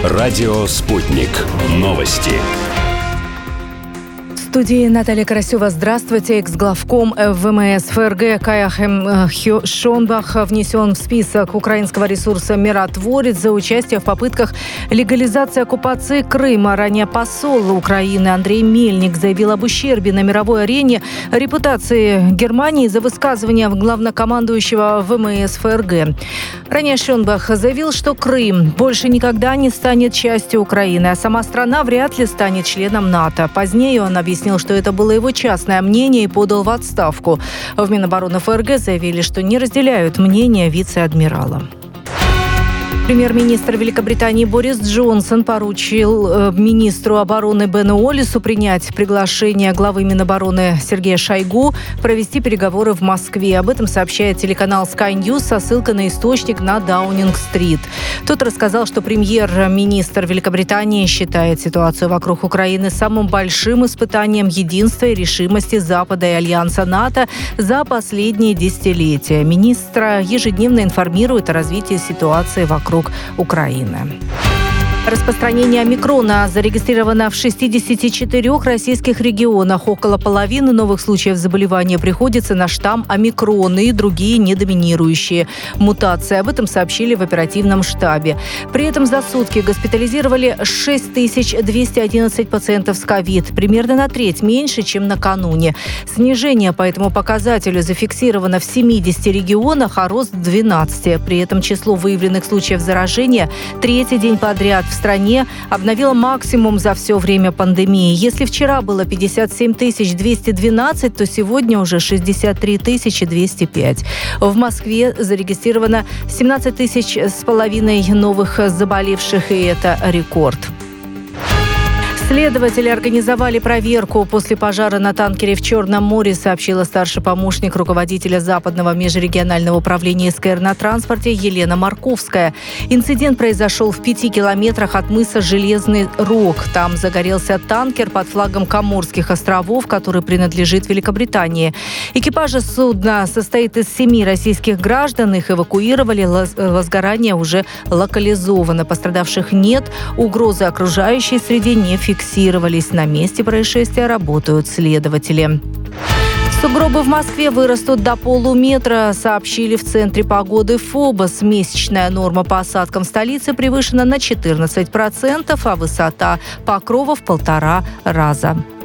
Радио «Спутник». Новости. В студии Наталья Карасева. Здравствуйте. Экс-главком ВМС ФРГ Каяхем Шонбах внесен в список украинского ресурса «Миротворец» за участие в попытках легализации оккупации Крыма. Ранее посол Украины Андрей Мельник заявил об ущербе на мировой арене репутации Германии за высказывания главнокомандующего ВМС ФРГ. Ранее Шонбах заявил, что Крым больше никогда не станет частью Украины, а сама страна вряд ли станет членом НАТО. Позднее он объяснил, что это было его частное мнение и подал в отставку. В Минобороны ФРГ заявили, что не разделяют мнение вице-адмирала. Премьер-министр Великобритании Борис Джонсон поручил министру обороны Бену Уоллесу принять приглашение главы Минобороны Сергея Шойгу провести переговоры в Москве. Об этом сообщает телеканал Sky News со ссылкой на источник на Даунинг-стрит. Тот рассказал, что премьер-министр Великобритании считает ситуацию вокруг Украины самым большим испытанием единства и решимости Запада и Альянса НАТО за последние десятилетия. Министра ежедневно информирует о развитии ситуации вокруг Украины. Распространение омикрона зарегистрировано в 64 российских регионах. Около половины новых случаев заболевания приходится на штамм омикрон и другие недоминирующие мутации. Об этом сообщили в оперативном штабе. При этом за сутки госпитализировали 6211 пациентов с ковид. Примерно на треть меньше, чем накануне. Снижение по этому показателю зафиксировано в 70 регионах, а рост в 12. При этом число выявленных случаев заражения третий день подряд в стране обновила максимум за все время пандемии. Если вчера было 57 212, то сегодня уже 63 205. В Москве зарегистрировано 17 500 новых заболевших, и это рекорд. Следователи организовали проверку после пожара на танкере в Черном море, сообщила старший помощник руководителя Западного межрегионального управления СКР на транспорте Елена Марковская. Инцидент произошел в 5 километрах от мыса Железный Рог. Там загорелся танкер под флагом Коморских островов, который принадлежит Великобритании. Экипаж судна состоит из 7 российских граждан. Их эвакуировали. Возгорание уже локализовано. Пострадавших нет. Угрозы окружающей среде не фиксировались. На месте происшествия работают следователи. Сугробы в Москве вырастут до полуметра, сообщили в Центре погоды ФОБОС. Месячная норма по осадкам в столице превышена на 14%, а высота покрова в 1,5 раза.